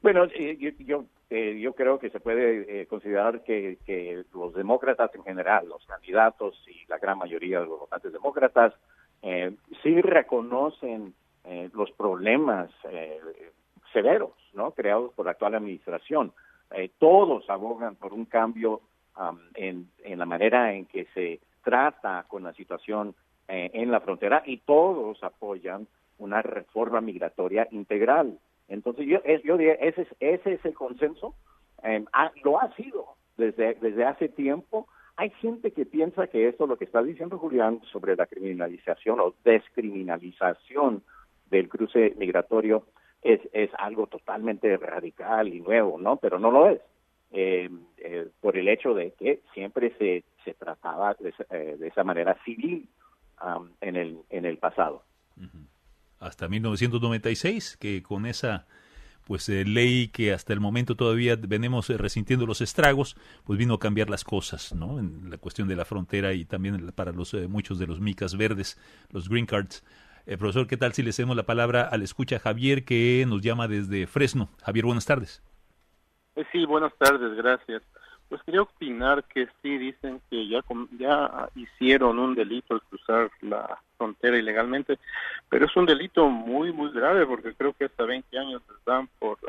Bueno, yo creo que se puede considerar que los demócratas en general, los candidatos y la gran mayoría de los votantes demócratas, sí reconocen los problemas severos, ¿no?, creados por la actual administración. Todos abogan por un cambio en la manera en que se trata con la situación en la frontera, y todos apoyan una reforma migratoria integral. Entonces yo diría, ese es el consenso. Lo ha sido desde hace tiempo. Hay gente que piensa que esto, lo que está diciendo Julián sobre la criminalización o descriminalización del cruce migratorio, es algo totalmente radical y nuevo, ¿no? Pero no lo es. Por el hecho de que siempre se trataba de esa manera civil en el pasado. Uh-huh. Hasta 1996, que con esa ley que hasta el momento todavía venimos resintiendo los estragos, pues vino a cambiar las cosas, ¿no?, en la cuestión de la frontera y también para muchos de los micas verdes, los green cards. Profesor, ¿qué tal si le cedemos la palabra al escucha Javier, que nos llama desde Fresno? Javier, buenas tardes. Sí, buenas tardes, gracias. Pues quería opinar que sí dicen que ya hicieron un delito al cruzar la frontera ilegalmente, pero es un delito muy, muy grave, porque creo que hasta 20 años les dan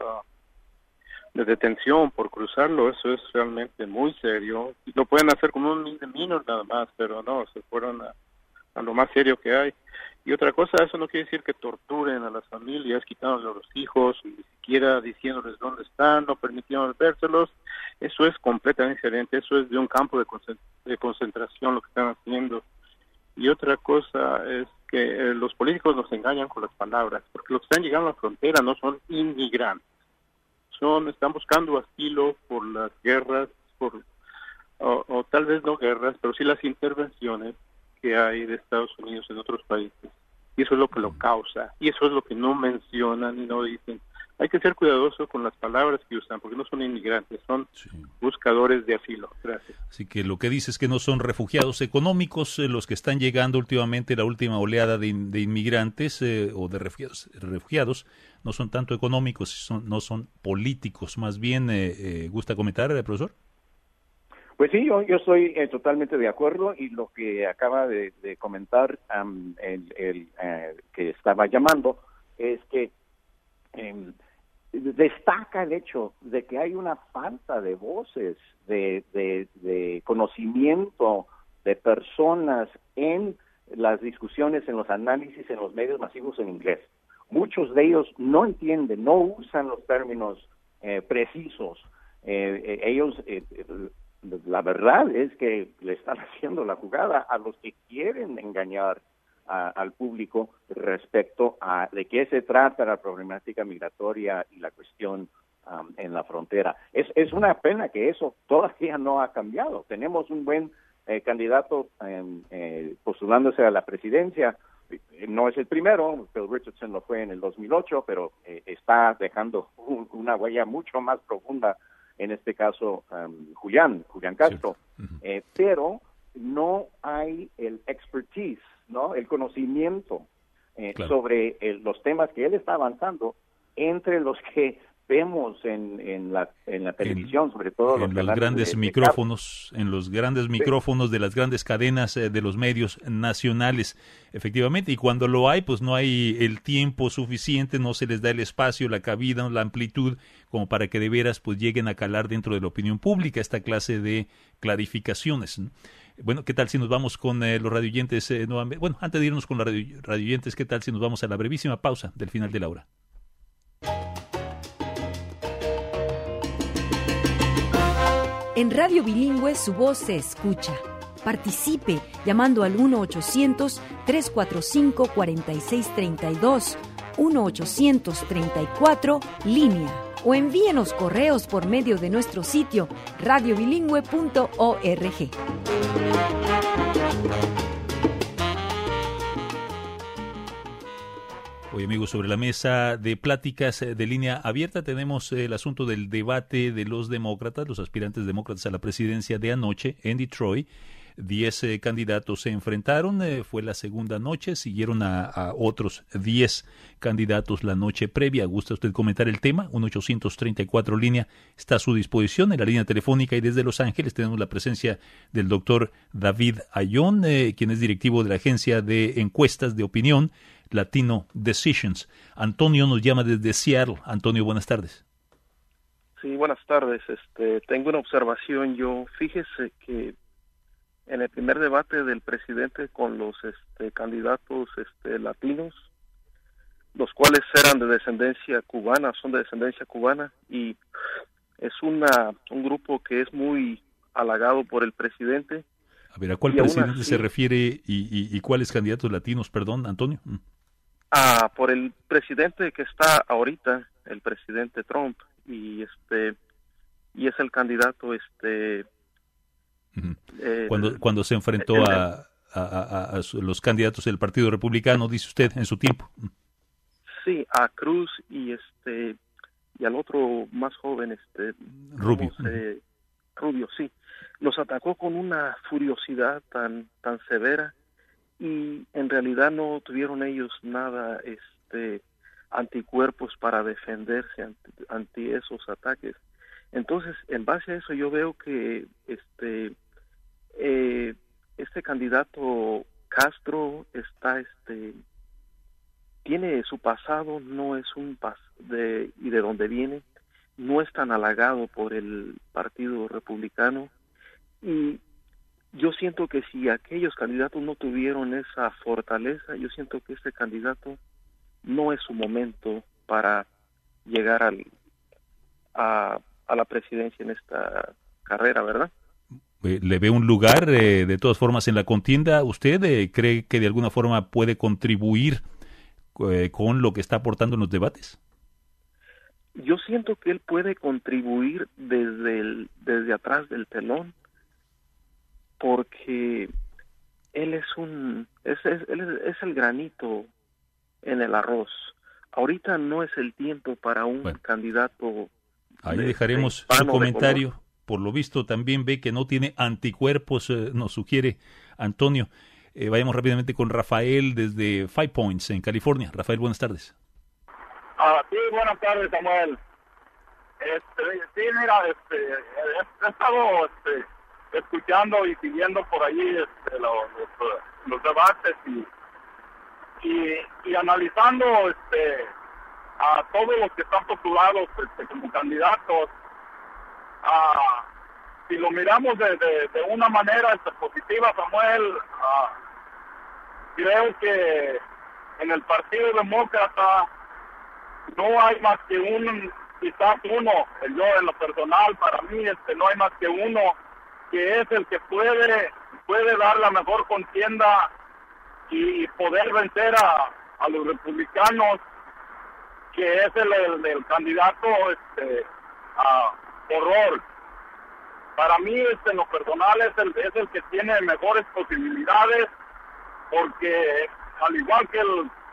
de detención por cruzarlo. Eso es realmente muy serio. Lo pueden hacer con un misdemeanor nada más, pero no, se fueron a lo más serio que hay. Y otra cosa, eso no quiere decir que torturen a las familias, quitándole a los hijos, ni siquiera diciéndoles dónde están, no permitiéndoles vérselos. Eso es completamente diferente, eso es de un campo de concentración lo que están haciendo. Y otra cosa es que los políticos nos engañan con las palabras, porque los que están llegando a la frontera no son inmigrantes, están buscando asilo por las guerras, o tal vez no guerras, pero sí las intervenciones que hay de Estados Unidos en otros países, y eso es lo que lo causa, y eso es lo que no mencionan y no dicen. Hay que ser cuidadoso con las palabras que usan, porque no son inmigrantes, son buscadores de asilo. Gracias. Así que lo que dice es que no son refugiados económicos los que están llegando últimamente, la última oleada de inmigrantes o de refugiados, no son tanto económicos, no son políticos. Más bien, ¿gusta comentar, profesor? Pues sí, yo estoy totalmente de acuerdo, y lo que acaba de comentar el que estaba llamando es que destaca el hecho de que hay una falta de voces, de conocimiento de personas en las discusiones, en los análisis, en los medios masivos en inglés. Muchos de ellos no entienden, no usan los términos precisos. Ellos... La verdad es que le están haciendo la jugada a los que quieren engañar al público respecto a de qué se trata la problemática migratoria y la cuestión en la frontera. Es una pena que eso todavía no ha cambiado. Tenemos un buen candidato postulándose a la presidencia. No es el primero, Bill Richardson lo fue en el 2008, pero está dejando una huella mucho más profunda, en este caso Julián Castro, sí. Pero no hay el expertise, ¿no?, el conocimiento claro, sobre los temas que él está avanzando entre los que vemos en la televisión, sobre todo en los grandes micrófonos, en los grandes micrófonos de las grandes cadenas de los medios nacionales, efectivamente, y cuando lo hay, pues no hay el tiempo suficiente, no se les da el espacio, la cabida, la amplitud, como para que de veras pues lleguen a calar dentro de la opinión pública esta clase de clarificaciones, ¿no? Bueno, ¿qué tal si nos vamos con los radioyentes nuevamente? Bueno, antes de irnos con los radioyentes, ¿qué tal si nos vamos a la brevísima pausa del final de la hora? En Radio Bilingüe su voz se escucha. Participe llamando al 1-800-345-4632, 1-800-34, o envíenos correos por medio de nuestro sitio radiobilingüe.org. Hoy, amigos, sobre la mesa de pláticas de línea abierta tenemos el asunto del debate de los demócratas, los aspirantes demócratas a la presidencia de anoche en Detroit, 10 candidatos se enfrentaron, fue la segunda noche, siguieron a otros 10 candidatos la noche previa. ¿Gusta usted comentar el tema? 1-834 línea está a su disposición en la línea telefónica, y desde Los Ángeles tenemos la presencia del doctor David Ayón, quien es directivo de la agencia de encuestas de opinión Latino Decisions. Antonio nos llama desde Seattle. Antonio, buenas tardes. Sí, buenas tardes. Tengo una observación. Fíjese que en el primer debate del presidente con los candidatos latinos, los cuales eran de descendencia cubana, son de descendencia cubana, y es un grupo que es muy halagado por el presidente. A ver, ¿a cuál presidente así se refiere y cuáles candidatos latinos, perdón, Antonio? Por el presidente que está ahorita, el presidente Trump, y es el candidato cuando se enfrentó a los candidatos del Partido Republicano, dice usted, en su tiempo. Sí, a Cruz y al otro más joven, Rubio. Rubio, sí. Los atacó con una furiosidad tan severa, y en realidad no tuvieron ellos nada anticuerpos para defenderse ante esos ataques. Entonces, en base a eso, yo veo que este candidato Castro tiene su pasado, no es y de donde viene, no es tan halagado por el Partido Republicano, y yo siento que si aquellos candidatos no tuvieron esa fortaleza, yo siento que este candidato no es su momento para llegar a la presidencia en esta carrera, ¿verdad? ¿Le ve un lugar, de todas formas, en la contienda? ¿Usted cree que de alguna forma puede contribuir con lo que está aportando en los debates? Yo siento que él puede contribuir desde atrás del telón, porque él es el granito en el arroz. Ahorita no es el tiempo para un candidato. Ahí dejaremos su comentario. Por lo visto también ve que no tiene anticuerpos, nos sugiere Antonio. Vayamos rápidamente con Rafael desde Five Points en California. Rafael, buenas tardes. Sí, buenas tardes, Samuel. Sí, mira, he estado escuchando y siguiendo por allí los debates y analizando a todos los que están postulados como candidatos. Si lo miramos de una manera positiva, Samuel, creo que en el Partido Demócrata no hay más que quizás uno, yo en lo personal, para mí no hay más que uno que es el que puede dar la mejor contienda y poder vencer a los republicanos, que es el candidato Horror. Para mí, en lo personal, es el que tiene mejores posibilidades, porque al igual que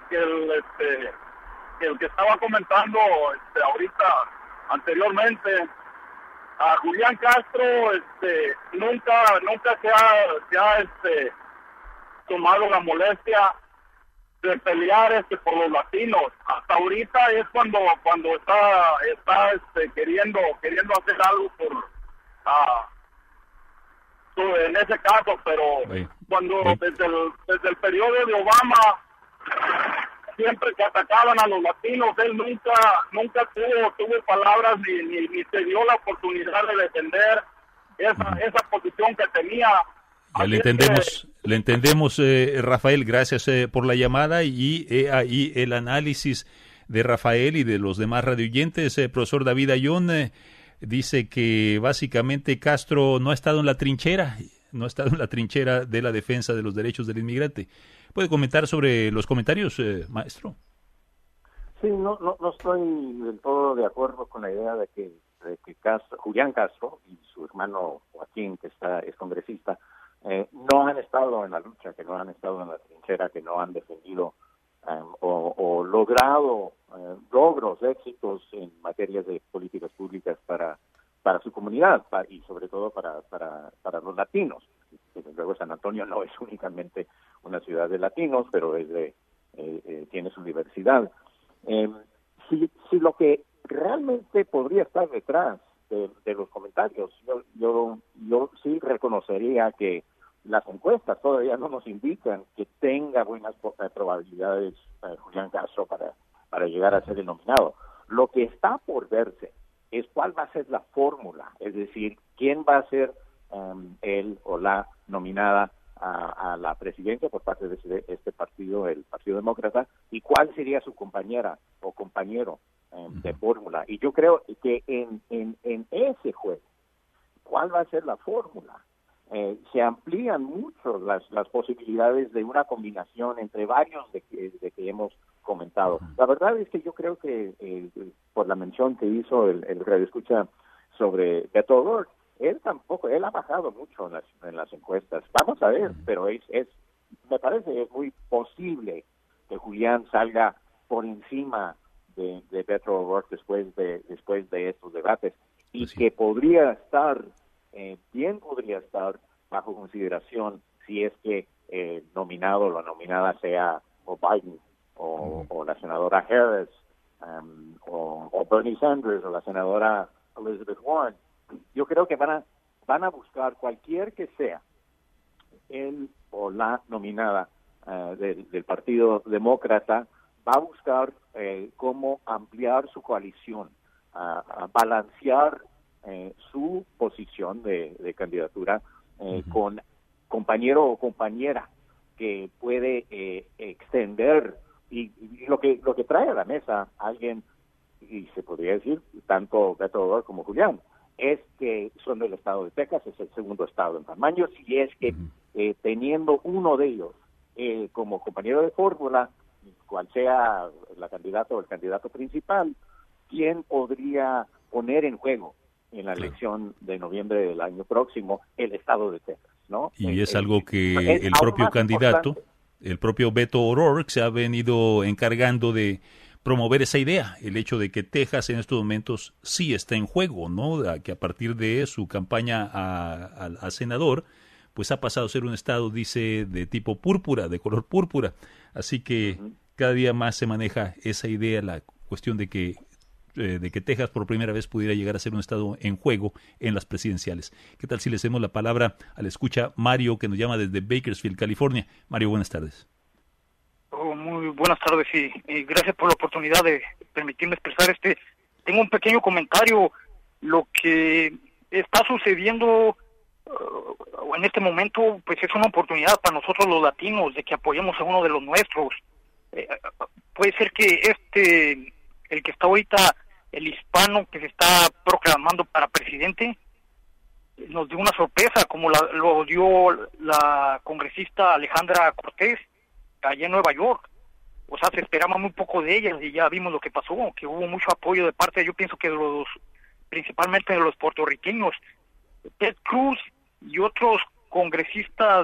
el que estaba comentando ahorita anteriormente, a Julián Castro nunca se ha tomado la molestia de pelear por los latinos. Hasta ahorita es cuando está queriendo hacer algo en ese caso, pero cuando desde el periodo de Obama, siempre que atacaban a los latinos, él nunca tuvo palabras ni se dio la oportunidad de defender esa posición que tenía. Ya le entendemos, Rafael, gracias por la llamada, y ahí el análisis de Rafael y de los demás radioyentes. Profesor David Ayón dice que básicamente Castro no ha estado en la trinchera de la defensa de los derechos del inmigrante. ¿Puede comentar sobre los comentarios, maestro? Sí, no estoy del todo de acuerdo con la idea de que Julián Castro y su hermano Joaquín, que es congresista, no han estado en la lucha, que no han estado en la trinchera, que no han defendido o logrado logros, éxitos en materia de políticas públicas para su comunidad y sobre todo para los latinos. desde luego San Antonio no es únicamente una ciudad de latinos, pero tiene su diversidad. Si lo que realmente podría estar detrás de los comentarios, yo sí reconocería que las encuestas todavía no nos indican que tenga buenas probabilidades Julián Castro para llegar a ser el nominado. Lo que está por verse es cuál va a ser la fórmula, es decir, quién va a ser él o la nominada a la presidencia por parte de este partido, el Partido Demócrata, y cuál sería su compañera o compañero de fórmula. Y yo creo que en ese juego, ¿cuál va a ser la fórmula? Se amplían mucho las posibilidades de una combinación entre varios de que hemos comentado. La verdad es que yo creo que por la mención que hizo el radioescucha sobre Beto O'Rourke, él ha bajado mucho en las encuestas. Vamos a ver, pero me parece que es muy posible que Julián salga por encima de Beto O'Rourke después de estos debates, y que podría estar bajo consideración si es que nominado o la nominada sea o Biden o la senadora Harris o Bernie Sanders o la senadora Elizabeth Warren. Yo creo que van a buscar cualquier que sea él o la nominada del Partido Demócrata, va a buscar cómo ampliar su coalición, a balancear su posición de candidatura con compañero o compañera que puede extender y lo que trae a la mesa alguien, y se podría decir tanto Beto O'Rourke como Julián, es que son del estado de Texas, es el segundo estado en tamaño, si es que teniendo uno de ellos como compañero de fórmula, cual sea la candidata o el candidato principal, ¿quién podría poner en juego en la elección de noviembre del año próximo el estado de Texas, ¿no? Y es algo que el propio candidato, el propio Beto O'Rourke, se ha venido encargando de promover esa idea, el hecho de que Texas en estos momentos sí está en juego, ¿no? Que a partir de su campaña a senador, pues ha pasado a ser un estado, dice, de tipo púrpura, de color púrpura. Así que cada día más se maneja esa idea, la cuestión de que Texas por primera vez pudiera llegar a ser un estado en juego en las presidenciales. ¿Qué tal si le hacemos la palabra al escucha Mario, que nos llama desde Bakersfield, California? Mario, buenas tardes. Muy buenas tardes y gracias por la oportunidad de permitirme expresar tengo un pequeño comentario. Lo que está sucediendo en este momento, pues es una oportunidad para nosotros los latinos de que apoyemos a uno de los nuestros. Puede ser que el que está ahorita, el hispano que se está proclamando para presidente, nos dio una sorpresa, como lo dio la congresista Alejandra Cortés allá en Nueva York. O sea, se esperaba muy poco de ella y ya vimos lo que pasó, que hubo mucho apoyo de parte, yo pienso que principalmente de los puertorriqueños. Ted Cruz y otros congresistas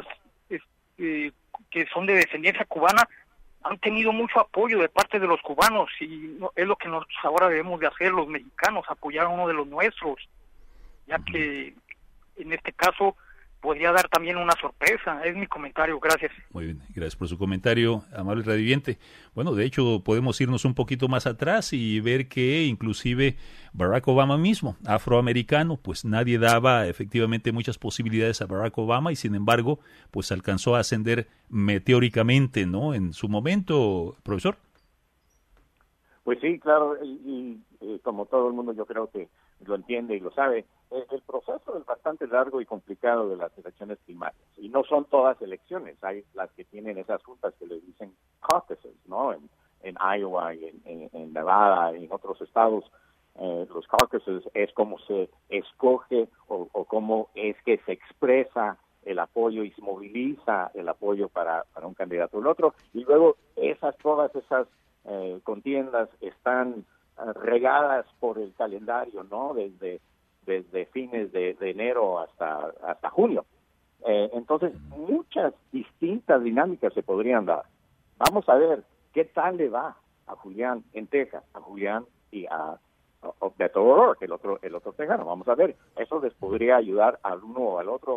que son de descendencia cubana han tenido mucho apoyo de parte de los cubanos, y es lo que nosotros ahora debemos de hacer los mexicanos, apoyar a uno de los nuestros, ya que en este caso podría dar también una sorpresa. Es mi comentario, gracias. Muy bien, gracias por su comentario, amable radioyente. Bueno, de hecho podemos irnos un poquito más atrás y ver que inclusive Barack Obama mismo, afroamericano, pues nadie daba efectivamente muchas posibilidades a Barack Obama, y sin embargo, pues alcanzó a ascender meteóricamente, ¿no? En su momento, profesor. Pues sí, claro, y como todo el mundo yo creo que lo entiende y lo sabe, el proceso es bastante largo y complicado de las elecciones primarias, y no son todas elecciones, hay las que tienen esas juntas que les dicen caucuses, ¿no? En Iowa y en Nevada y en otros estados, los caucuses es como se escoge o cómo es que se expresa el apoyo y se moviliza el apoyo para un candidato o el otro, y luego todas esas contiendas están regadas por el calendario, ¿no? Desde fines de enero hasta junio. Entonces, muchas distintas dinámicas se podrían dar. Vamos a ver qué tal le va a Julián en Texas, a Julián y a Beto O'Rourke, el otro tejano. Vamos a ver, eso les podría ayudar al uno o al otro bastante.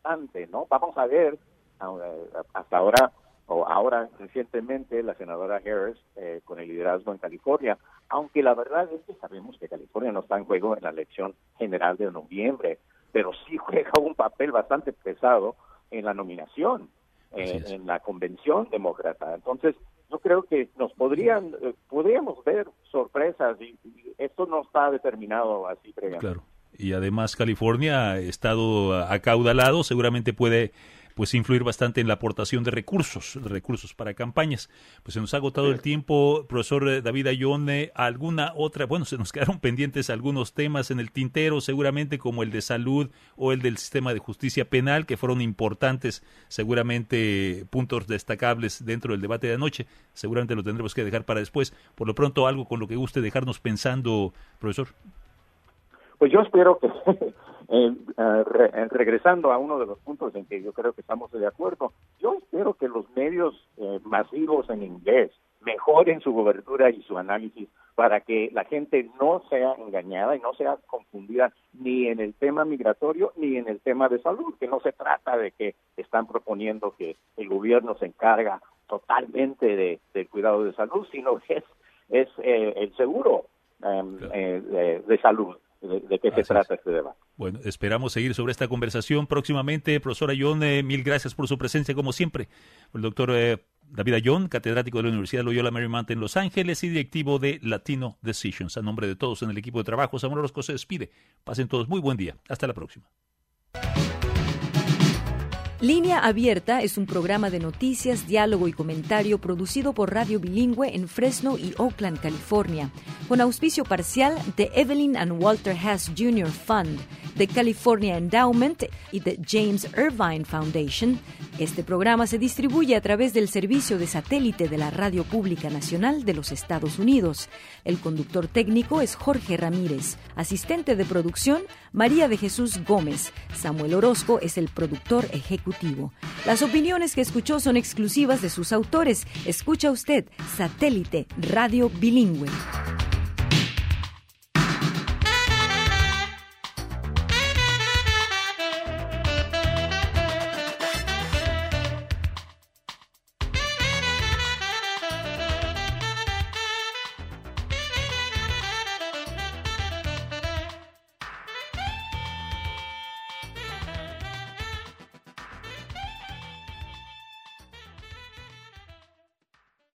interesante, ¿no? Vamos a ver, hasta ahora, o ahora recientemente, la senadora Harris con el liderazgo en California, aunque la verdad es que sabemos que California no está en juego en la elección general de noviembre, pero sí juega un papel bastante pesado en la nominación, en la convención demócrata. Entonces, yo creo que podríamos ver sorpresas y esto no está determinado así previamente. Claro. Y además California ha estado acaudalado, seguramente puede pues influir bastante en la aportación de recursos para campañas. Pues se nos ha agotado el tiempo, profesor David Ayón. ¿Alguna otra? Bueno, se nos quedaron pendientes algunos temas en el tintero, seguramente como el de salud o el del sistema de justicia penal, que fueron importantes, seguramente puntos destacables dentro del debate de anoche. Seguramente lo tendremos que dejar para después. Por lo pronto, algo con lo que guste dejarnos pensando, profesor. Pues yo espero que, regresando a uno de los puntos en que yo creo que estamos de acuerdo, yo espero que los medios masivos en inglés mejoren su cobertura y su análisis para que la gente no sea engañada y no sea confundida ni en el tema migratorio ni en el tema de salud, que no se trata de que están proponiendo que el gobierno se encarga totalmente del cuidado de salud, sino que es el seguro de salud. ¿De qué se trata este debate? Bueno, esperamos seguir sobre esta conversación próximamente. Profesor Ayón, mil gracias por su presencia, como siempre. El doctor David Ayón, catedrático de la Universidad Loyola Marymount en Los Ángeles y directivo de Latino Decisions. A nombre de todos en el equipo de trabajo, Samuel Orozco se despide. Pasen todos muy buen día. Hasta la próxima. Línea Abierta es un programa de noticias, diálogo y comentario producido por Radio Bilingüe en Fresno y Oakland, California, con auspicio parcial de Evelyn and Walter Hess Jr. Fund, de California Endowment y de James Irvine Foundation. Este programa se distribuye a través del servicio de satélite de la Radio Pública Nacional de los Estados Unidos. El conductor técnico es Jorge Ramírez. Asistente de producción, María de Jesús Gómez. Samuel Orozco es el productor ejecutivo. Las opiniones que escuchó son exclusivas de sus autores. Escucha usted Satélite Radio Bilingüe.